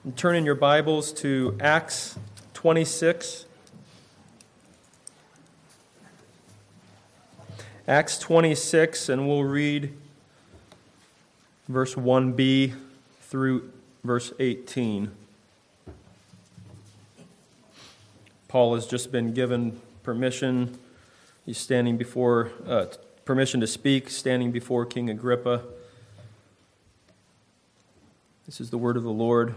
Turn in your Bibles to Acts 26. Acts 26, and we'll read verse 1b through verse 18. Paul has just been given permission. He's standing before, permission to speak, standing before King Agrippa. This is the word of the Lord.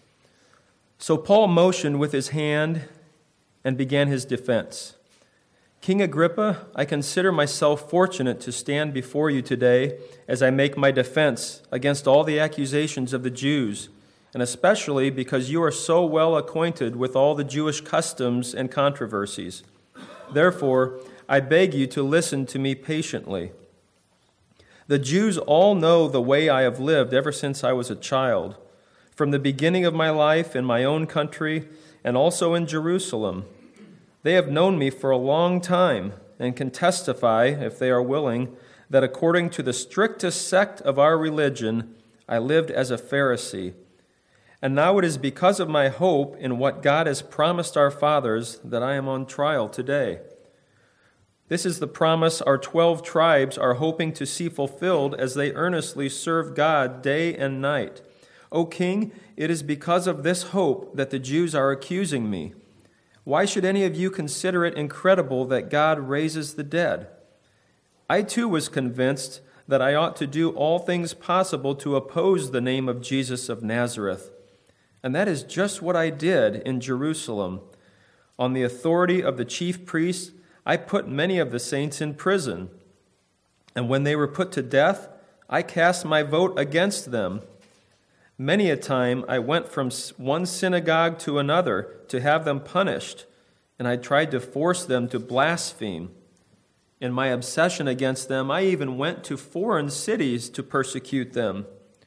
So Paul motioned with his hand and began his defense. King Agrippa, I consider myself fortunate to stand before you today as I make my defense against all the accusations of the Jews, and especially because you are so well acquainted with all the Jewish customs and controversies. Therefore, I beg you to listen to me patiently. The Jews all know the way I have lived ever since I was a child, from the beginning of my life in my own country and also in Jerusalem. They have known me for a long time and can testify, if they are willing, that according to the strictest sect of our religion, I lived as a Pharisee. And now it is because of my hope in what God has promised our fathers that I am on trial today. This is the promise our 12 tribes are hoping to see fulfilled as they earnestly serve God day and night. O King, it is because of this hope that the Jews are accusing me. Why should any of you consider it incredible that God raises the dead? I too was convinced that I ought to do all things possible to oppose the name of Jesus of Nazareth. And that is just what I did in Jerusalem. On the authority of the chief priests, I put many of the saints in prison. And when they were put to death, I cast my vote against them. Many a time I went from one synagogue to another to have them punished, and I tried to force them to blaspheme. In my obsession against them, I even went to foreign cities to persecute them.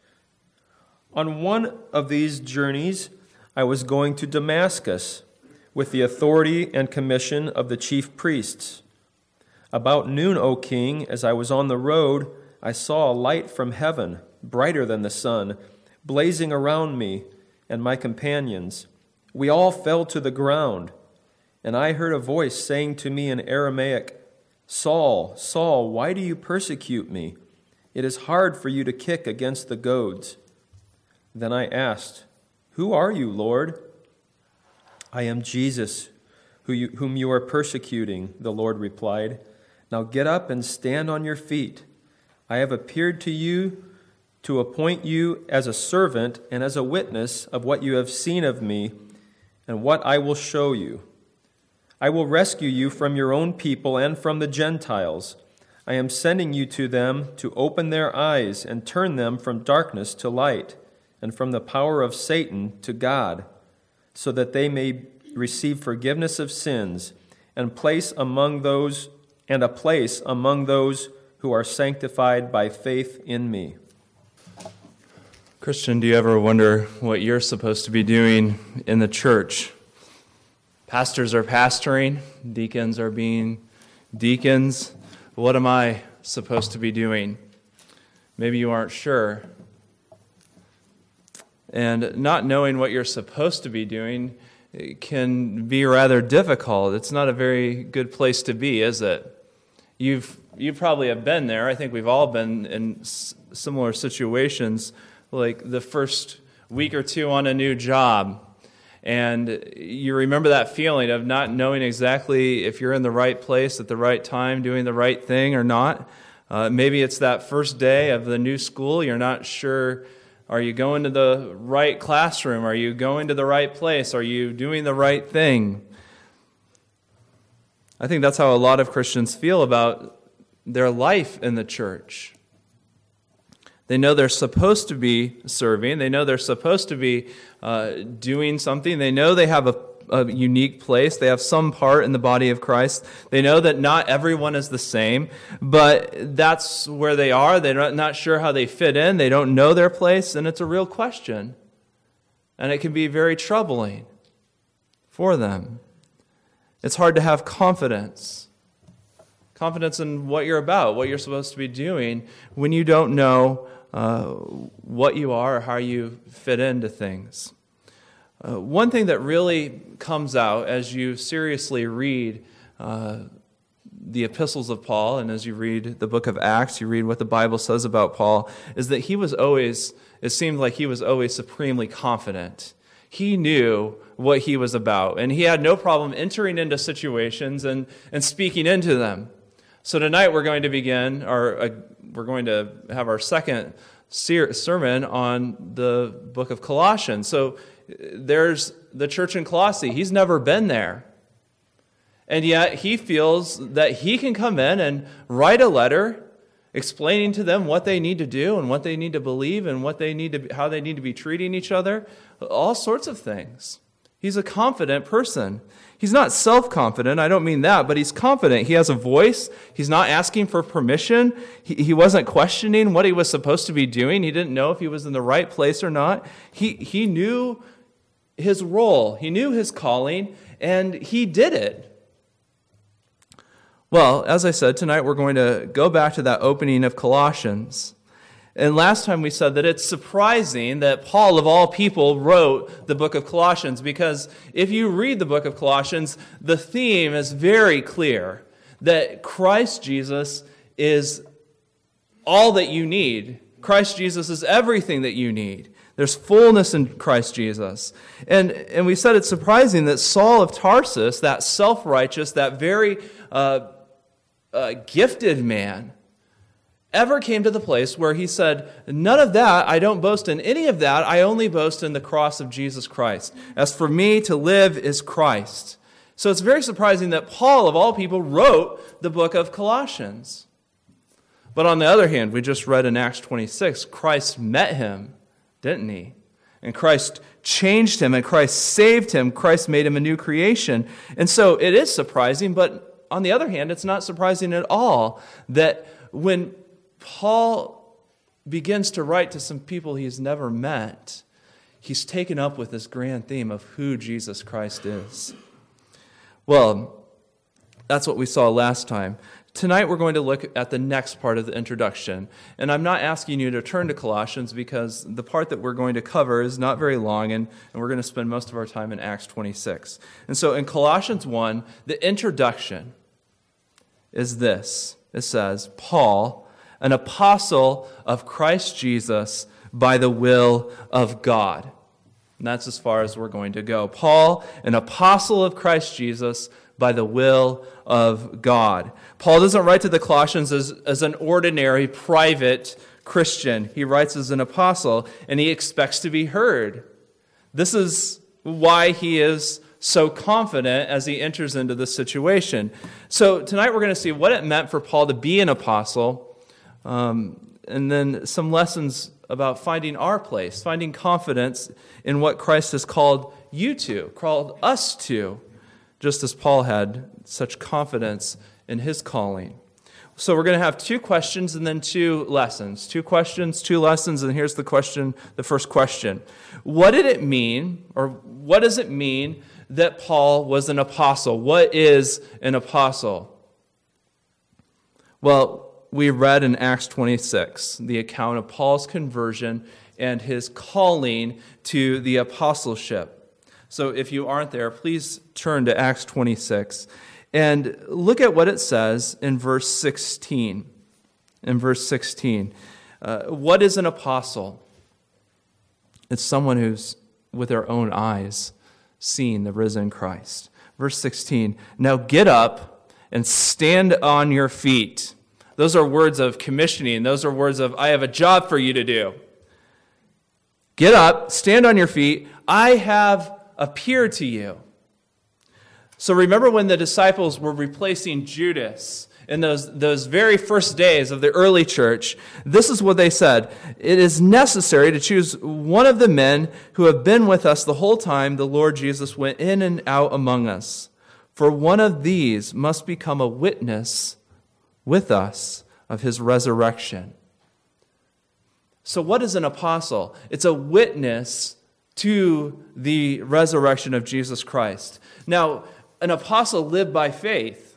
On one of these journeys, I was going to Damascus with the authority and commission of the chief priests. About noon, O King, as I was on the road, I saw a light from heaven, brighter than the sun, blazing around me and my companions. We all fell to the ground, and I heard a voice saying to me in Aramaic, Saul, Saul, why do you persecute me? It is hard for you to kick against the goads. Then I asked, Who are you, Lord? I am Jesus, whom you are persecuting, the Lord replied. Now get up and stand on your feet. I have appeared to you to appoint you as a servant and as a witness of what you have seen of me and what I will show you. I will rescue you from your own people and from the Gentiles. I am sending you to them to open their eyes and turn them from darkness to light and from the power of Satan to God, so that they may receive forgiveness of sins and a place among those who are sanctified by faith in me. Christian, do you ever wonder what you're supposed to be doing in the church? Pastors are pastoring, deacons are being deacons. What am I supposed to be doing? Maybe you aren't sure. And not knowing what you're supposed to be doing can be rather difficult. It's not a very good place to be, is it? You probably have been there. I think we've all been in similar situations, like the first week or two on a new job. And you remember that feeling of not knowing exactly if you're in the right place at the right time, doing the right thing or not. Maybe it's that first day of the new school. You're not sure, are you going to the right classroom? Are you going to the right place? Are you doing the right thing? I think that's how a lot of Christians feel about their life in the church. They know they're supposed to be serving. They know they're supposed to be doing something. They know they have a unique place. They have some part in the body of Christ. They know that not everyone is the same, but that's where they are. They're not sure how they fit in. They don't know their place, and it's a real question. And it can be very troubling for them. It's hard to have confidence in what you're about, what you're supposed to be doing, when you don't know what you are or how you fit into things. One thing that really comes out as you seriously read the epistles of Paul, and as you read the book of Acts, you read what the Bible says about Paul, is that it seemed like he was always supremely confident. He knew what he was about, and he had no problem entering into situations and speaking into them. So tonight we're going to have our second sermon on the book of Colossians. So there's the church in Colossae. He's never been there. And yet he feels that he can come in and write a letter explaining to them what they need to do and what they need to believe and how they need to be treating each other, all sorts of things. He's a confident person. He's not self-confident, I don't mean that, but he's confident. He has a voice. He's not asking for permission. He wasn't questioning what he was supposed to be doing. He didn't know if he was in the right place or not. He knew his role. He knew his calling, and he did it. Well, as I said, tonight we're going to go back to that opening of Colossians. And last time we said that it's surprising that Paul, of all people, wrote the book of Colossians, because if you read the book of Colossians, the theme is very clear, that Christ Jesus is all that you need. Christ Jesus is everything that you need. There's fullness in Christ Jesus. And we said it's surprising that Saul of Tarsus, that self-righteous, that very gifted man, ever came to the place where he said, none of that, I don't boast in any of that, I only boast in the cross of Jesus Christ. As for me, to live is Christ. So it's very surprising that Paul, of all people, wrote the book of Colossians. But on the other hand, we just read in Acts 26, Christ met him, didn't he? And Christ changed him, and Christ saved him. Christ made him a new creation. And so it is surprising, but on the other hand, it's not surprising at all that when Paul begins to write to some people he's never met, he's taken up with this grand theme of who Jesus Christ is. Well, that's what we saw last time. Tonight we're going to look at the next part of the introduction. And I'm not asking you to turn to Colossians because the part that we're going to cover is not very long, and we're going to spend most of our time in Acts 26. And so in Colossians 1, the introduction is this. It says, Paul, an apostle of Christ Jesus by the will of God. And that's as far as we're going to go. Paul, an apostle of Christ Jesus by the will of God. Paul doesn't write to the Colossians as an ordinary, private Christian. He writes as an apostle, and he expects to be heard. This is why he is so confident as he enters into this situation. So tonight we're going to see what it meant for Paul to be an apostle, and then some lessons about finding our place, finding confidence in what Christ has called you to, called us to, just as Paul had such confidence in his calling. So we're going to have 2 questions and then 2 lessons. 2 questions, 2 lessons, and here's the first question. What did it mean, or what does it mean that Paul was an apostle? What is an apostle? Well, we read in Acts 26 the account of Paul's conversion and his calling to the apostleship. So if you aren't there, please turn to Acts 26 and look at what it says in verse 16. In verse 16, what is an apostle? It's someone who's, with their own eyes, seen the risen Christ. Verse 16, now get up and stand on your feet. Those are words of commissioning. Those are words of, I have a job for you to do. Get up, stand on your feet. I have appeared to you. So remember when the disciples were replacing Judas in those very first days of the early church, this is what they said. It is necessary to choose one of the men who have been with us the whole time the Lord Jesus went in and out among us. For one of these must become a witness with us of his resurrection. So what is an apostle? It's a witness to the resurrection of Jesus Christ. Now, an apostle lived by faith.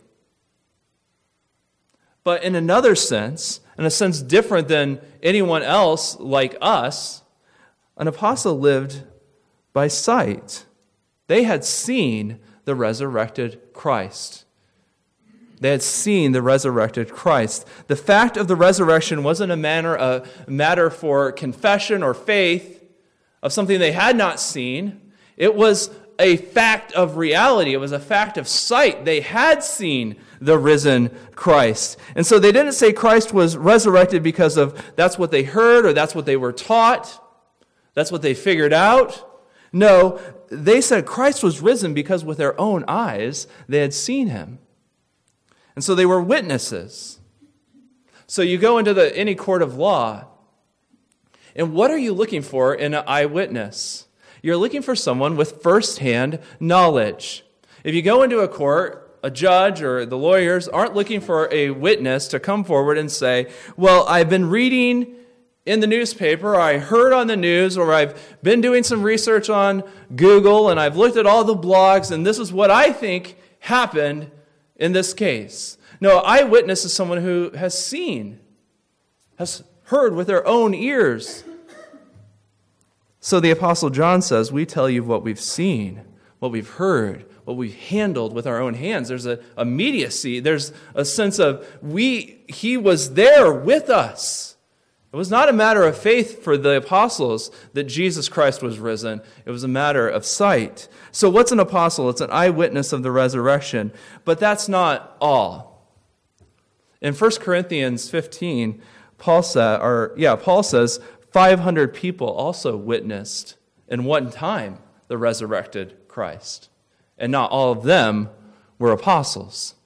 But in another sense, in a sense different than anyone else like us, an apostle lived by sight. They had seen the resurrected Christ. They had seen the resurrected Christ. The fact of the resurrection wasn't a matter for confession or faith of something they had not seen. It was a fact of reality. It was a fact of sight. They had seen the risen Christ. And so they didn't say Christ was resurrected because of that's what they heard or that's what they were taught. That's what they figured out. No, they said Christ was risen because with their own eyes they had seen him. And so they were witnesses. So you go into any court of law, and what are you looking for in an eyewitness? You're looking for someone with firsthand knowledge. If you go into a court, a judge or the lawyers aren't looking for a witness to come forward and say, well, I've been reading in the newspaper, or I heard on the news, or I've been doing some research on Google, and I've looked at all the blogs, and this is what I think happened in this case. No, eyewitness is someone who has seen, has heard with their own ears. So the Apostle John says, we tell you what we've seen, what we've heard, what we've handled with our own hands. There's an immediacy. There's a sense of he was there with us. It was not a matter of faith for the apostles that Jesus Christ was risen. It was a matter of sight. So what's an apostle? It's an eyewitness of the resurrection. But that's not all. In 1 Corinthians 15, Paul says 500 people also witnessed in one time the resurrected Christ. And not all of them were apostles.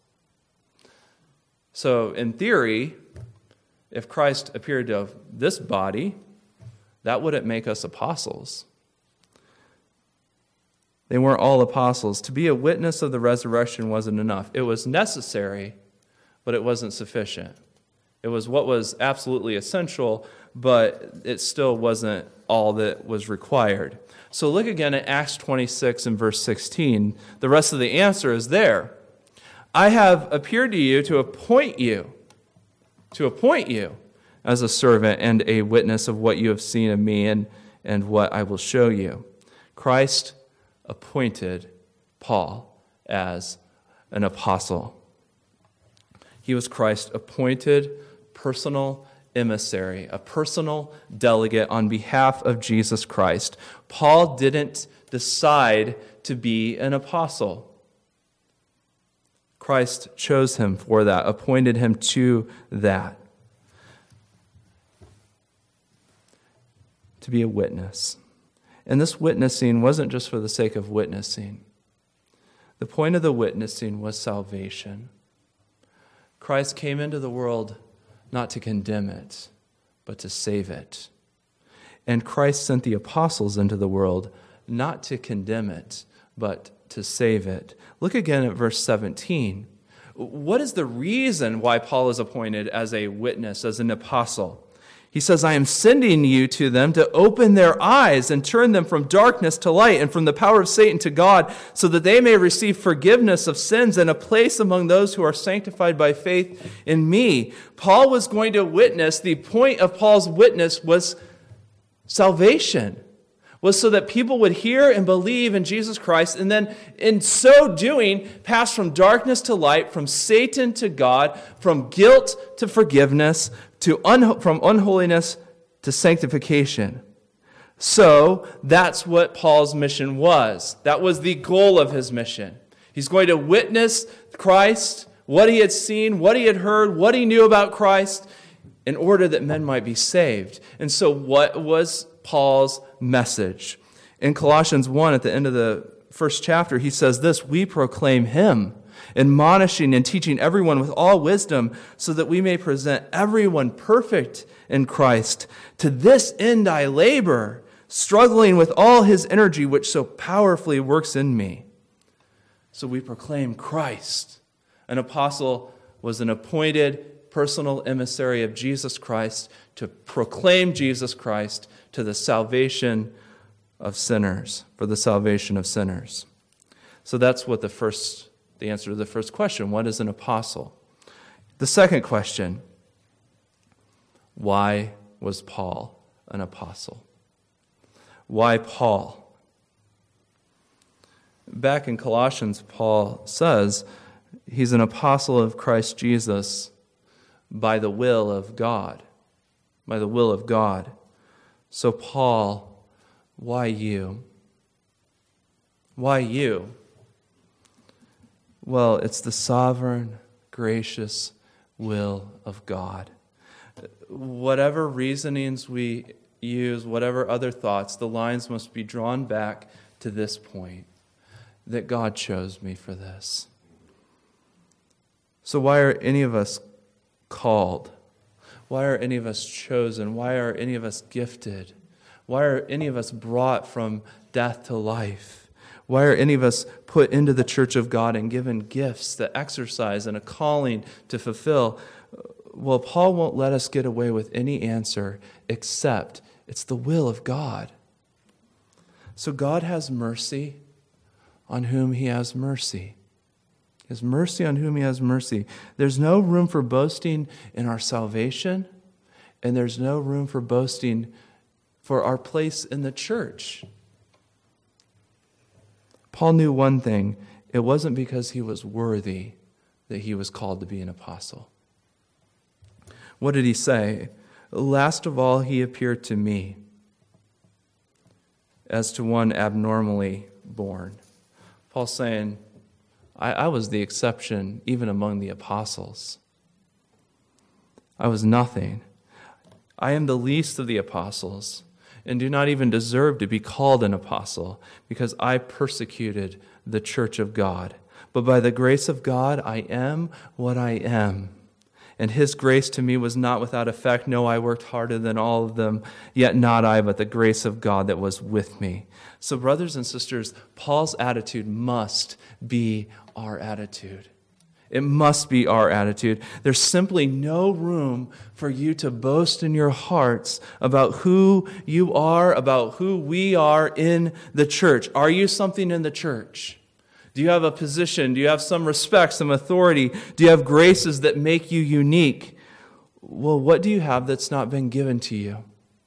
So in theory, if Christ appeared to this body, that wouldn't make us apostles. They weren't all apostles. To be a witness of the resurrection wasn't enough. It was necessary, but it wasn't sufficient. It was what was absolutely essential, but it still wasn't all that was required. So look again at Acts 26 and verse 16. The rest of the answer is there. I have appeared to you to appoint you as a servant and a witness of what you have seen of me and what I will show you. Christ appointed Paul as an apostle. He was Christ's appointed personal emissary, a personal delegate on behalf of Jesus Christ. Paul didn't decide to be an apostle. Christ chose him for that, appointed him to that, to be a witness. And this witnessing wasn't just for the sake of witnessing. The point of the witnessing was salvation. Christ came into the world not to condemn it, but to save it. And Christ sent the apostles into the world not to condemn it, but to save it. Look again at verse 17. What is the reason why Paul is appointed as a witness, as an apostle? He says, I am sending you to them to open their eyes and turn them from darkness to light and from the power of Satan to God, so that they may receive forgiveness of sins and a place among those who are sanctified by faith in me. Paul was going to witness. The point of Paul's witness was salvation, was so that people would hear and believe in Jesus Christ, and then in so doing, pass from darkness to light, from Satan to God, from guilt to forgiveness, from unholiness to sanctification. So that's what Paul's mission was. That was the goal of his mission. He's going to witness Christ, what he had seen, what he had heard, what he knew about Christ, in order that men might be saved. And so what was Paul's message? In Colossians 1, at the end of the first chapter, he says this, we proclaim him, admonishing and teaching everyone with all wisdom, so that we may present everyone perfect in Christ. To this end I labor, struggling with all his energy, which so powerfully works in me. So we proclaim Christ. An apostle was an appointed personal emissary of Jesus Christ to proclaim Jesus Christ to the salvation of sinners, for the salvation of sinners. So that's what the answer to the first question, what is an apostle? The second question, why was Paul an apostle? Why Paul? back in Colossians, Paul says he's an apostle of Christ Jesus by the will of God. By the will of God. So Paul, why you? Why you? Well, it's the sovereign, gracious will of God. Whatever reasonings we use, whatever other thoughts, the lines must be drawn back to this point, that God chose me for this. So why are any of us called? Why are any of us chosen? Why are any of us gifted? Why are any of us brought from death to life? Why are any of us put into the church of God and given gifts to exercise and a calling to fulfill? Well, Paul won't let us get away with any answer except it's the will of God. So God has mercy on whom he has mercy. He has mercy on whom he has mercy. There's no room for boasting in our salvation, and there's no room for boasting for our place in the church. Paul knew one thing. It wasn't because he was worthy that he was called to be an apostle. What did he say? Last of all, he appeared to me as to one abnormally born. Paul's saying, I was the exception even among the apostles. I was nothing. I am the least of the apostles and do not even deserve to be called an apostle because I persecuted the church of God. But by the grace of God, I am what I am. And his grace to me was not without effect. No, I worked harder than all of them, yet not I, but the grace of God that was with me. So brothers and sisters, Paul's attitude must be our attitude. It must be our attitude. There's simply no room for you to boast in your hearts about who you are, about who we are in the church. Are you something in the church? Do you have a position? Do you have some respect, some authority? Do you have graces that make you unique? Well, what do you have that's not been given to you?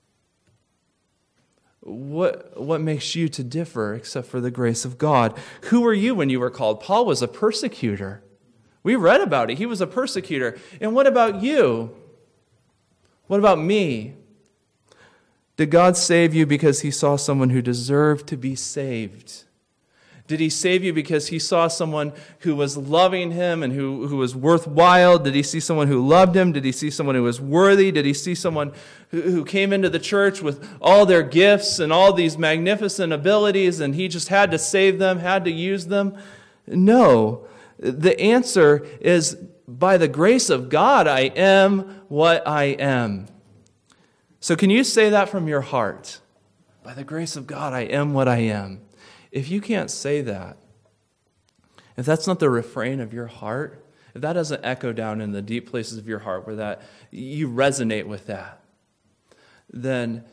What makes you to differ except for the grace of God? Who were you when you were called? Paul was a persecutor. We read about it. He was a persecutor. And what about you? What about me? Did God save you because he saw someone who deserved to be saved? Did he save you because he saw someone who was loving him and who was worthwhile? Did he see someone who loved him? Did he see someone who was worthy? Did he see someone who came into the church with all their gifts and all these magnificent abilities and he just had to save them, had to use them? No. The answer is, by the grace of God, I am what I am. So can you say that from your heart? By the grace of God, I am what I am. If you can't say that, if that's not the refrain of your heart, if that doesn't echo down in the deep places of your heart where that you resonate with that, then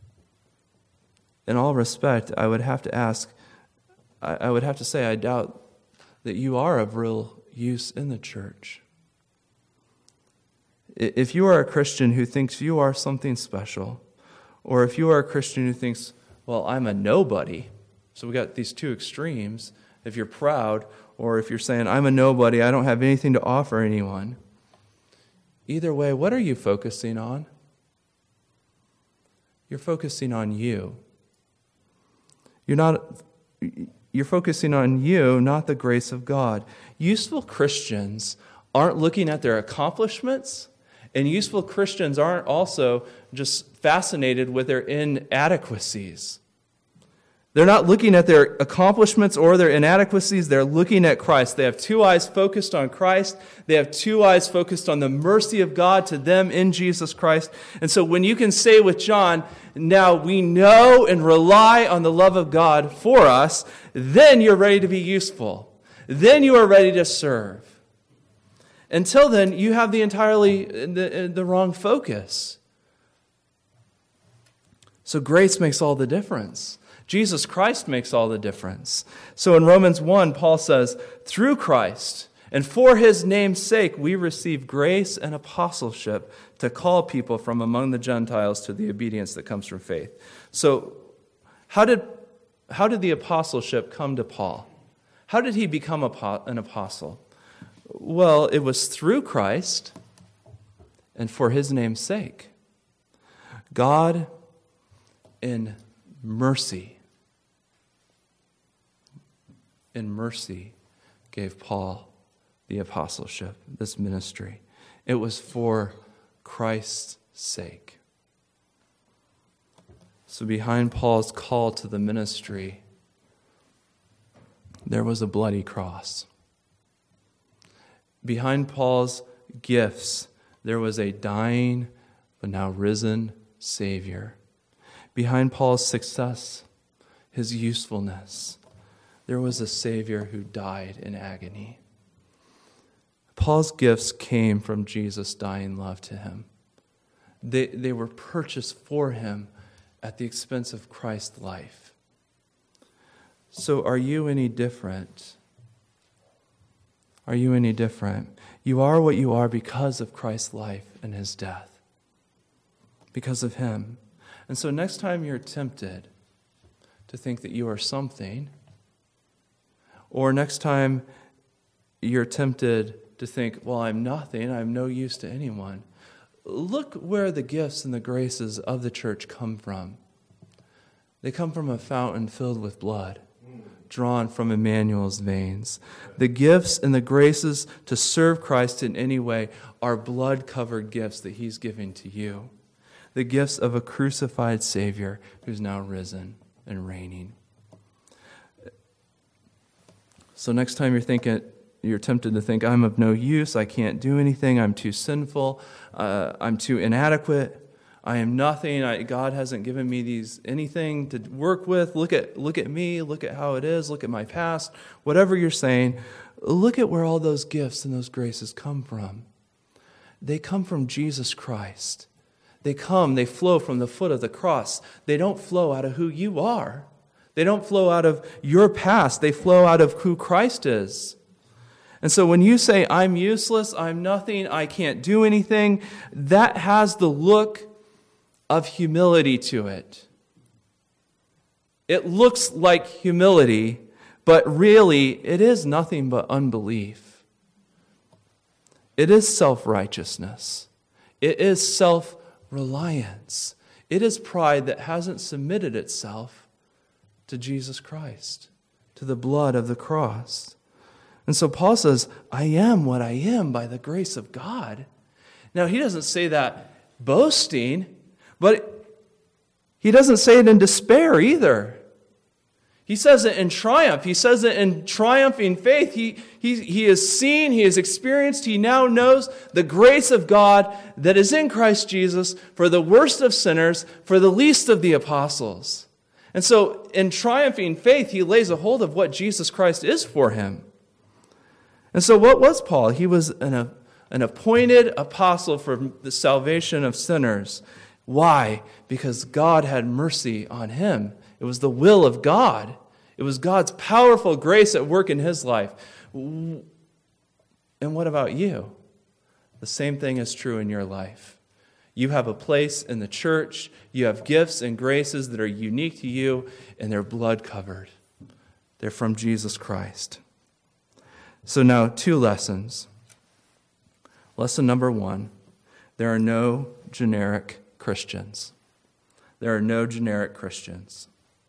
in all respect, I would have to ask, I would have to say, I doubt that you are of real use in the church. If you are a Christian who thinks you are something special, or if you are a Christian who thinks, well, I'm a nobody. So we got these two extremes. If you're proud, or if you're saying, I'm a nobody, I don't have anything to offer anyone. Either way, what are you focusing on? You're focusing on you. You're focusing on you, not the grace of God. Useful Christians aren't looking at their accomplishments, and useful Christians aren't also just fascinated with their inadequacies. They're not looking at their accomplishments or their inadequacies. They're looking at Christ. They have two eyes focused on Christ. They have two eyes focused on the mercy of God to them in Jesus Christ. And so when you can say with John, now we know and rely on the love of God for us, then you're ready to be useful. Then you are ready to serve. Until then, you have the wrong focus. So grace makes all the difference. Jesus Christ makes all the difference. So in Romans 1, Paul says, through Christ and for his name's sake, we receive grace and apostleship to call people from among the Gentiles to the obedience that comes from faith. So how did the apostleship come to Paul? How did he become an apostle? Well, it was through Christ and for his name's sake. God, in mercy, gave Paul the apostleship, this ministry. It was for Christ's sake. So behind Paul's call to the ministry, there was a bloody cross. Behind Paul's gifts, there was a dying but now risen Savior. Behind Paul's success, his usefulness, there was a Savior who died in agony. Paul's gifts came from Jesus' dying love to him. They were purchased for him at the expense of Christ's life. So are you any different? Are you any different? You are what you are because of Christ's life and his death. Because of him. And so next time you're tempted to think that you are something, or next time you're tempted to think, well, I'm nothing, I'm no use to anyone, look where the gifts and the graces of the church come from. They come from a fountain filled with blood, drawn from Emmanuel's veins. The gifts and the graces to serve Christ in any way are blood-covered gifts that he's giving to you. The gifts of a crucified Savior who's now risen and reigning. So next time you're tempted to think, I'm of no use, I can't do anything, I'm too sinful, I'm too inadequate, I am nothing, God hasn't given me anything to work with, look at me, look at how it is, look at my past, whatever you're saying, look at where all those gifts and those graces come from. They come from Jesus Christ. They flow from the foot of the cross. They don't flow out of who you are. They don't flow out of your past. They flow out of who Christ is. And so when you say, I'm useless, I'm nothing, I can't do anything, that has the look of humility to it. It looks like humility, but really it is nothing but unbelief. It is self-righteousness. It is self-reliance. It is pride that hasn't submitted itself to Jesus Christ, to the blood of the cross. And so Paul says, I am what I am by the grace of God. Now, he doesn't say that boasting, but he doesn't say it in despair either. He says it in triumph. He says it in triumphing faith. He has seen, he has experienced, he now knows the grace of God that is in Christ Jesus for the worst of sinners, for the least of the apostles. And so in triumphing faith, he lays a hold of what Jesus Christ is for him. And so what was Paul? He was an appointed apostle for the salvation of sinners. Why? Because God had mercy on him. It was the will of God. It was God's powerful grace at work in his life. And what about you? The same thing is true in your life. You have a place in the church. You have gifts and graces that are unique to you, and they're blood-covered. They're from Jesus Christ. So now, 2 lessons. Lesson number 1, there are no generic Christians. There are no generic Christians.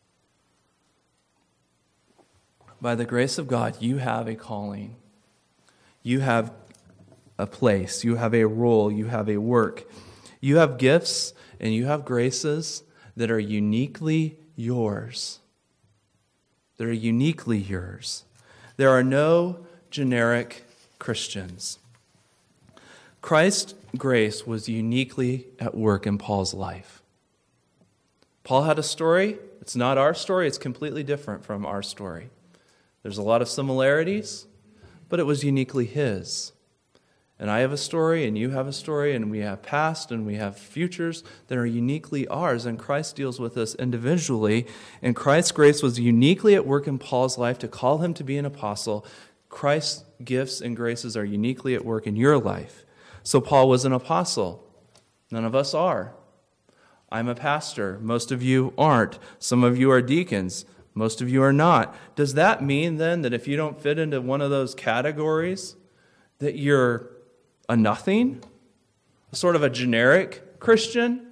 By the grace of God, you have a calling. You have a place. You have a role. You have a work. You have gifts and you have graces that are uniquely yours. That are uniquely yours. There are no generic Christians. Christ's grace was uniquely at work in Paul's life. Paul had a story. It's not our story. It's completely different from our story. There's a lot of similarities, but it was uniquely his. And I have a story, and you have a story, and we have past, and we have futures that are uniquely ours, and Christ deals with us individually. And Christ's grace was uniquely at work in Paul's life to call him to be an apostle. Christ's gifts and graces are uniquely at work in your life. So Paul was an apostle. None of us are. I'm a pastor. Most of you aren't. Some of you are deacons. Most of you are not. Does that mean then that if you don't fit into one of those categories, that you're a nothing? Sort of a generic Christian?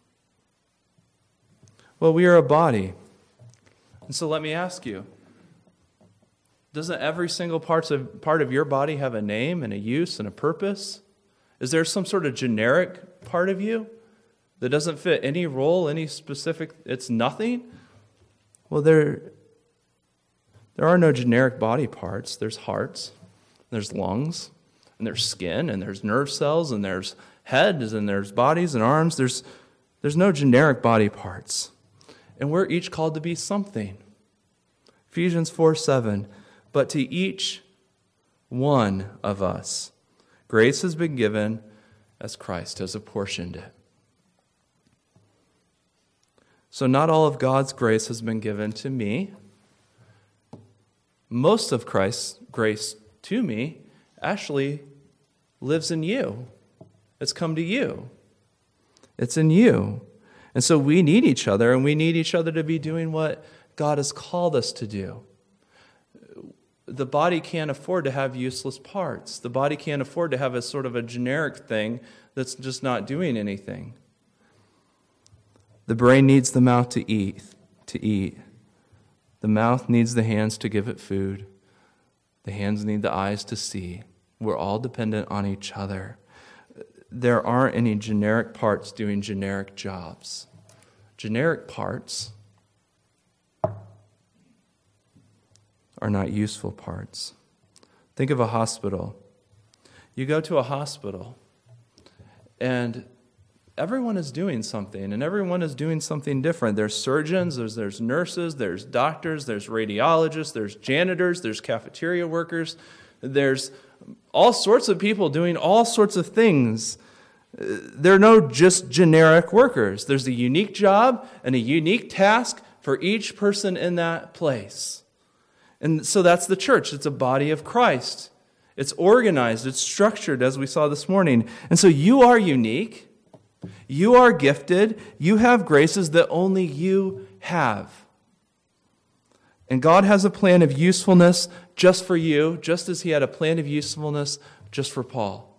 Well, we are a body. And so let me ask you, doesn't every single part of your body have a name and a use and a purpose? Is there some sort of generic part of you that doesn't fit any role, any specific, it's nothing? Well, there are no generic body parts. There's hearts, there's lungs, and there's skin, and there's nerve cells, and there's heads, and there's bodies and arms. There's no generic body parts. And we're each called to be something. Ephesians 4:7, but to each one of us, grace has been given as Christ has apportioned it. So not all of God's grace has been given to me. Most of Christ's grace to me actually lives in you. It's come to you. It's in you. And so we need each other, and we need each other to be doing what God has called us to do. The body can't afford to have useless parts. The body can't afford to have a sort of a generic thing that's just not doing anything. The brain needs the mouth to eat. The mouth needs the hands to give it food. The hands need the eyes to see. We're all dependent on each other. There aren't any generic parts doing generic jobs. Generic parts are not useful parts. Think of a hospital. You go to a hospital, and everyone is doing something, and everyone is doing something different. There's surgeons, there's nurses, there's doctors, there's radiologists, there's janitors, there's cafeteria workers. There's all sorts of people doing all sorts of things. There are no just generic workers. There's a unique job and a unique task for each person in that place. And so that's the church. It's a body of Christ. It's organized, it's structured, as we saw this morning. And so you are unique. You are gifted. You have graces that only you have. And God has a plan of usefulness just for you, just as he had a plan of usefulness just for Paul.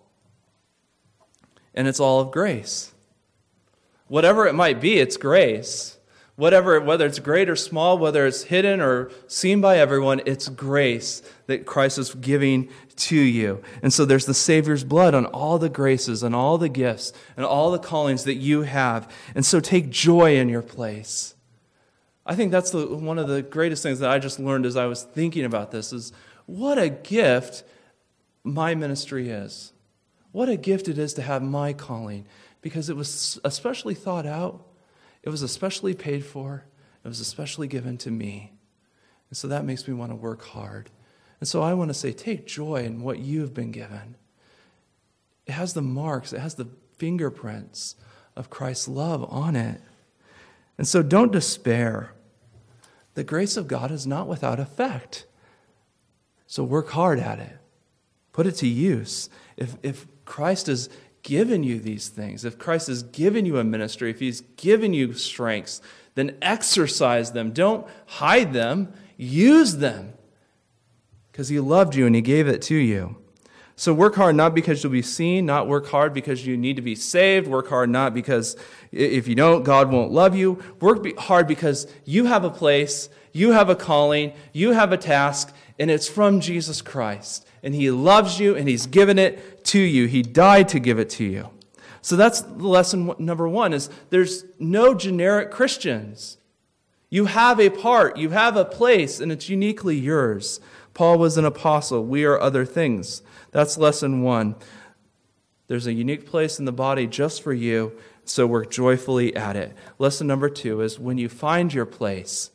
And it's all of grace. Whatever it might be, it's grace. Whether it's great or small, whether it's hidden or seen by everyone, it's grace that Christ is giving to you. And so there's the Savior's blood on all the graces and all the gifts and all the callings that you have. And so take joy in your place. I think that's one of the greatest things that I just learned as I was thinking about this is what a gift my ministry is. What a gift it is to have my calling, because it was especially thought out. It was especially paid for. It was especially given to me. And so that makes me want to work hard. And so I want to say, take joy in what you've been given. It has the marks, it has the fingerprints of Christ's love on it. And so don't despair. The grace of God is not without effect. So work hard at it. Put it to use. If Christ has given you these things, if Christ has given you a ministry, if he's given you strengths, then exercise them. Don't hide them. Use them. Because he loved you and he gave it to you. So work hard not because you'll be seen, not work hard because you need to be saved, work hard not because if you don't, God won't love you. Work hard because you have a place, you have a calling, you have a task, and it's from Jesus Christ. And he loves you and he's given it to you. He died to give it to you. So that's lesson number one, is there's no generic Christians. You have a part, you have a place, and it's uniquely yours. Paul was an apostle. We are other things. That's lesson one. There's a unique place in the body just for you, so work joyfully at it. Lesson number two is when you find your place,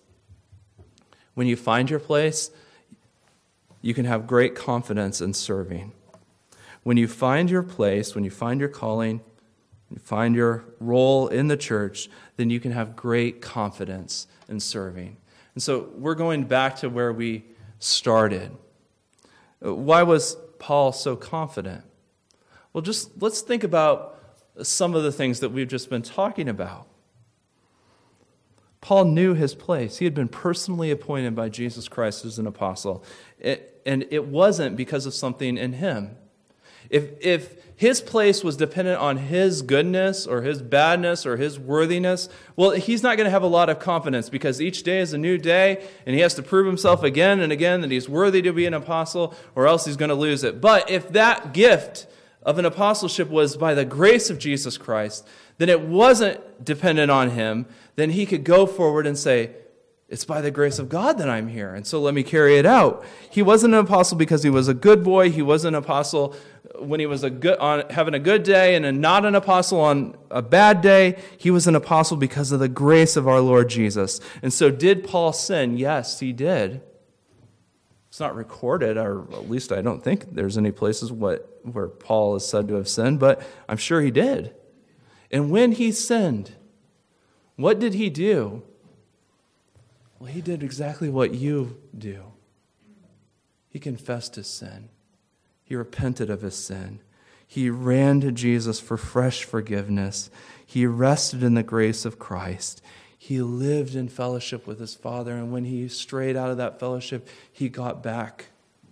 you can have great confidence in serving. When you find your place, when you find your calling, you find your role in the church, then you can have great confidence in serving. And so we're going back to where we started. Why was Paul so confident? Well, just let's think about some of the things that we've just been talking about. Paul knew his place. He had been personally appointed by Jesus Christ as an apostle. And it wasn't because of something in him. If his place was dependent on his goodness or his badness or his worthiness, well, he's not going to have a lot of confidence because each day is a new day and he has to prove himself again and again that he's worthy to be an apostle or else he's going to lose it. But if that gift of an apostleship was by the grace of Jesus Christ, then it wasn't dependent on him, then he could go forward and say, it's by the grace of God that I'm here, and so let me carry it out. He wasn't an apostle because he was a good boy. He wasn't an apostle when he was having a good day and not an apostle on a bad day. He was an apostle because of the grace of our Lord Jesus. And so did Paul sin? Yes, he did. It's not recorded, or at least I don't think there's any places where Paul is said to have sinned, but I'm sure he did. And when he sinned, what did he do? Well, he did exactly what you do. He confessed his sin. He repented of his sin. He ran to Jesus for fresh forgiveness. He rested in the grace of Christ. He lived in fellowship with his Father, and when he strayed out of that fellowship, he got back.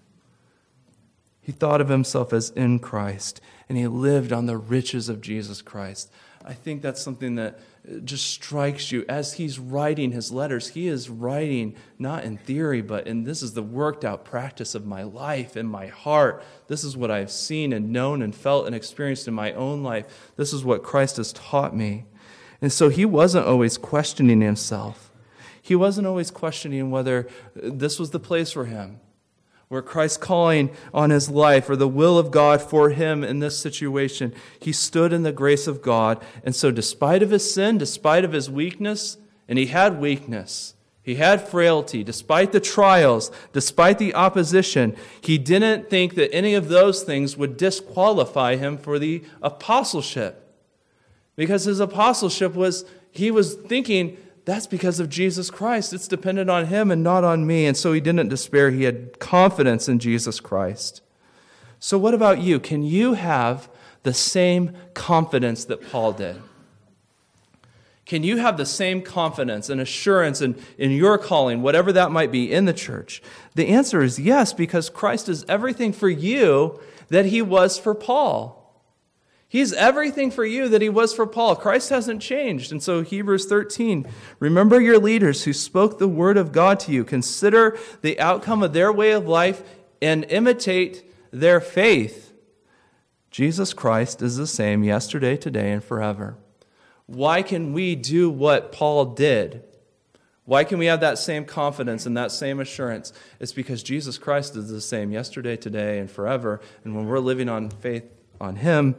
He thought of himself as in Christ, and he lived on the riches of Jesus Christ. I think that's something that just strikes you. As he's writing his letters, he is writing not in theory, but this is the worked out practice of my life and my heart. This is what I've seen and known and felt and experienced in my own life. This is what Christ has taught me. And so he wasn't always questioning himself. He wasn't always questioning whether this was the place for him, where Christ's calling on his life or the will of God for him in this situation. He stood in the grace of God. And so despite of his sin, despite of his weakness, and he had weakness, he had frailty, despite the trials, despite the opposition, he didn't think that any of those things would disqualify him for the apostleship. Because his apostleship he was thinking, that's because of Jesus Christ. It's dependent on him and not on me. And so he didn't despair. He had confidence in Jesus Christ. So what about you? Can you have the same confidence that Paul did? Can you have the same confidence and assurance in your calling, whatever that might be, in the church? The answer is yes, because Christ is everything for you that he was for Paul. He's everything for you that he was for Paul. Christ hasn't changed. And so Hebrews 13, remember your leaders who spoke the word of God to you. Consider the outcome of their way of life and imitate their faith. Jesus Christ is the same yesterday, today, and forever. Why can we do what Paul did? Why can we have that same confidence and that same assurance? It's because Jesus Christ is the same yesterday, today, and forever. And when we're living on faith on him,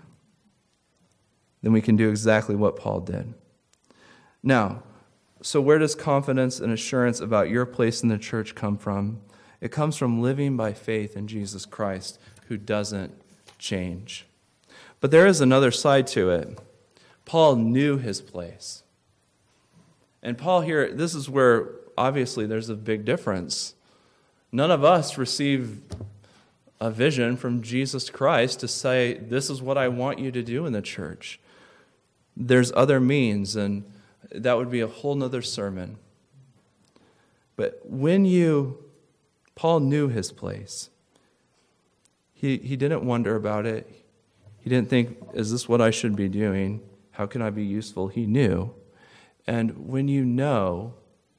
then we can do exactly what Paul did. Now, so where does confidence and assurance about your place in the church come from? It comes from living by faith in Jesus Christ, who doesn't change. But there is another side to it. Paul knew his place. And Paul here, this is where obviously there's a big difference. None of us receive a vision from Jesus Christ to say, this is what I want you to do in the church. There's other means, and that would be a whole nother sermon. But Paul knew his place. He didn't wonder about it. He didn't think, is this what I should be doing? How can I be useful? He knew. And when you know,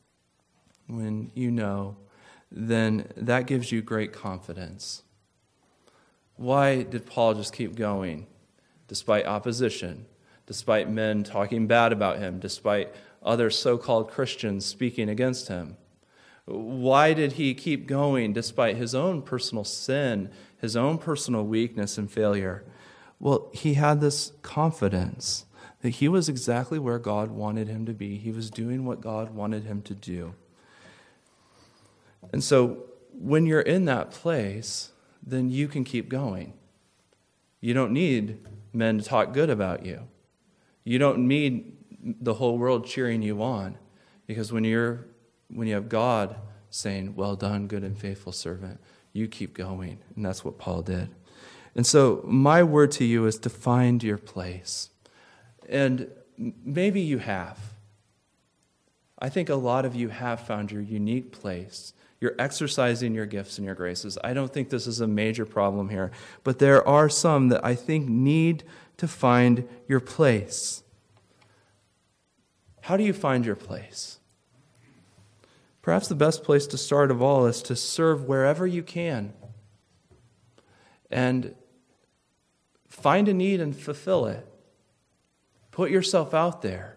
then that gives you great confidence. Why did Paul just keep going despite opposition? Despite men talking bad about him, despite other so-called Christians speaking against him? Why did he keep going despite his own personal sin, his own personal weakness and failure? Well, he had this confidence that he was exactly where God wanted him to be. He was doing what God wanted him to do. And so when you're in that place, then you can keep going. You don't need men to talk good about you. You don't need the whole world cheering you on, because when you have God saying, well done, good and faithful servant, you keep going. And that's what Paul did. And so my word to you is to find your place. And maybe you have. I think a lot of you have found your unique place. You're exercising your gifts and your graces. I don't think this is a major problem here. But there are some that I think need to find your place. How do you find your place? Perhaps the best place to start of all is to serve wherever you can. And find a need and fulfill it. Put yourself out there.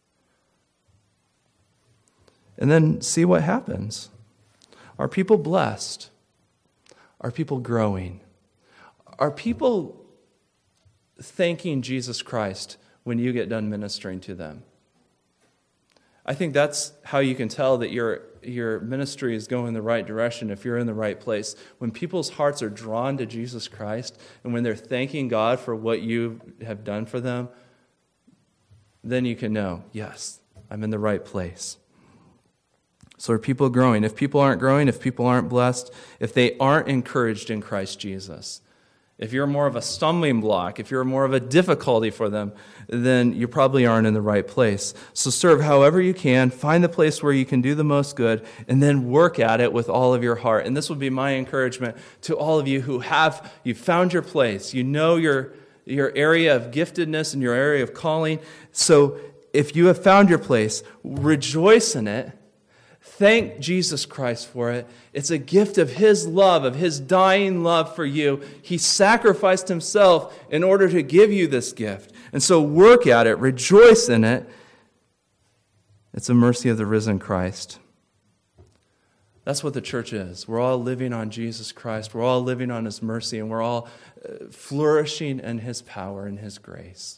And then see what happens. Are people blessed? Are people growing? Are people thanking Jesus Christ when you get done ministering to them? I think that's how you can tell that your ministry is going in the right direction, if you're in the right place. When people's hearts are drawn to Jesus Christ, and when they're thanking God for what you have done for them, then you can know, yes, I'm in the right place. So are people growing? If people aren't growing, if people aren't blessed, if they aren't encouraged in Christ Jesus, if you're more of a stumbling block, if you're more of a difficulty for them, then you probably aren't in the right place. So serve however you can, find the place where you can do the most good, and then work at it with all of your heart. And this would be my encouragement to all of you who you found your place. You know your area of giftedness and your area of calling. So if you have found your place, rejoice in it. Thank Jesus Christ for it. It's a gift of His love, of His dying love for you. He sacrificed Himself in order to give you this gift. And so work at it, rejoice in it. It's a mercy of the risen Christ. That's what the church is. We're all living on Jesus Christ. We're all living on His mercy, and we're all flourishing in His power and His grace.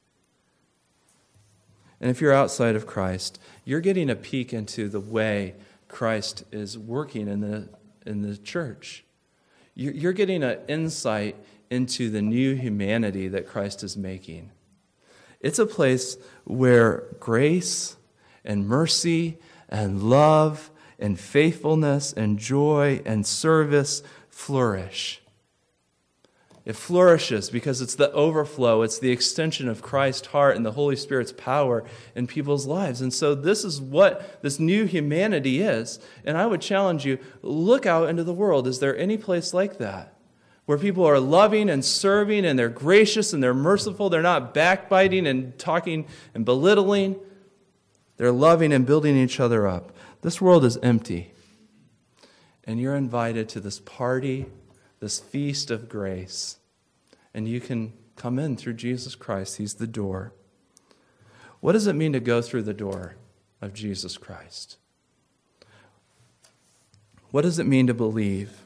And if you're outside of Christ, you're getting a peek into the way Christ is working in the church. You're getting an insight into the new humanity that Christ is making. It's a place where grace and mercy and love and faithfulness and joy and service flourish. It flourishes because it's the overflow, it's the extension of Christ's heart and the Holy Spirit's power in people's lives. And so this is what this new humanity is. And I would challenge you, look out into the world. Is there any place like that? Where people are loving and serving and they're gracious and they're merciful. They're not backbiting and talking and belittling. They're loving and building each other up. This world is empty. And you're invited to this party, this feast of grace. And you can come in through Jesus Christ. He's the door. What does it mean to go through the door of Jesus Christ? What does it mean to believe?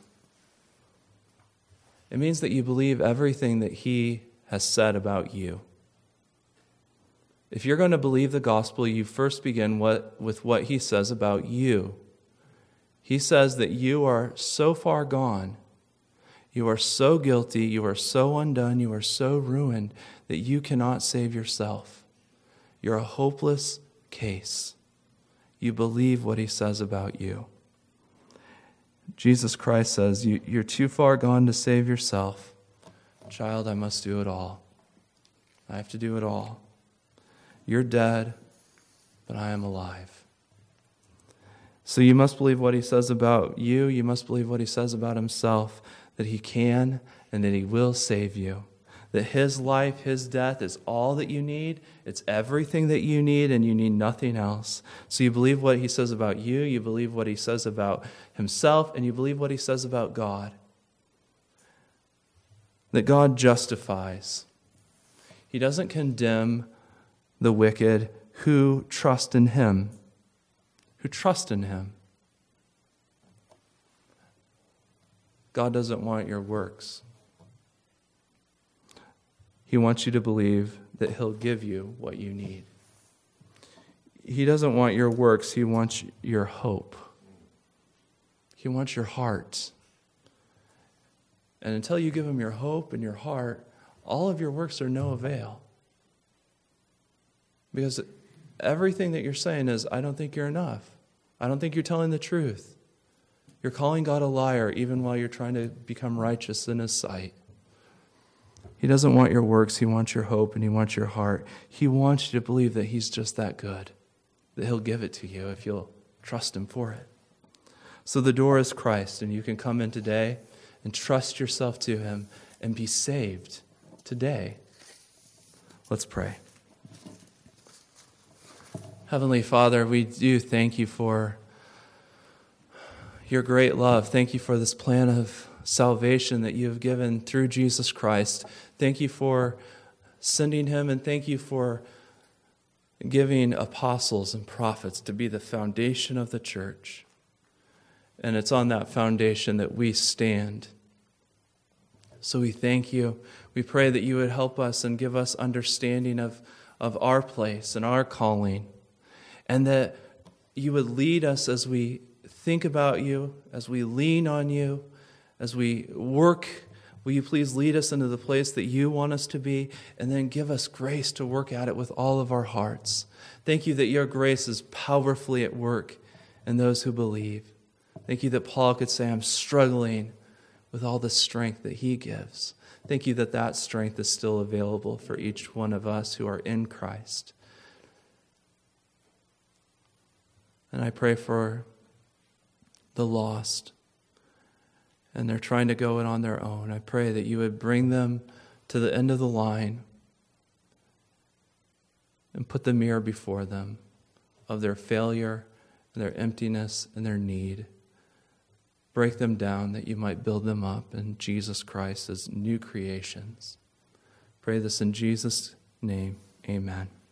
It means that you believe everything that He has said about you. If you're going to believe the gospel, you first begin with what He says about you. He says that you are so far gone, you are so guilty, you are so undone, you are so ruined that you cannot save yourself. You're a hopeless case. You believe what He says about you. Jesus Christ says, you're too far gone to save yourself. Child, I must do it all. I have to do it all. You're dead, but I am alive. So you must believe what He says about you. You must believe what He says about Himself, that He can and that He will save you. That His life, His death is all that you need. It's everything that you need, and you need nothing else. So you believe what He says about you, you believe what He says about Himself, and you believe what He says about God. That God justifies. He doesn't condemn the wicked who trust in Him. Who trust in Him. God doesn't want your works. He wants you to believe that He'll give you what you need. He doesn't want your works. He wants your hope. He wants your heart. And until you give Him your hope and your heart, all of your works are no avail. Because everything that you're saying is, I don't think you're enough. I don't think you're telling the truth. You're calling God a liar even while you're trying to become righteous in His sight. He doesn't want your works. He wants your hope and He wants your heart. He wants you to believe that He's just that good. that he'll give it to you if you'll trust him for it. So the door is Christ, and you can come in today and trust yourself to him and be saved today. Let's pray. Heavenly Father, we do thank you for your great love. Thank you for this plan of salvation that you have given through Jesus Christ. Thank you for sending him, and thank you for giving apostles and prophets to be the foundation of the church. And it's on that foundation that we stand. So we thank you. We pray that you would help us and give us understanding of our place and our calling, and that you would lead us as we think about you, as we lean on you, as we work. Will you please lead us into the place that you want us to be, and then give us grace to work at it with all of our hearts. Thank you that your grace is powerfully at work in those who believe. Thank you that Paul could say, I'm struggling with all the strength that he gives. Thank you that that strength is still available for each one of us who are in Christ. And I pray for the lost, and they're trying to go it on their own. I pray that you would bring them to the end of the line and put the mirror before them of their failure and their emptiness and their need. Break them down that you might build them up in Jesus Christ as new creations. Pray this in Jesus' name. Amen.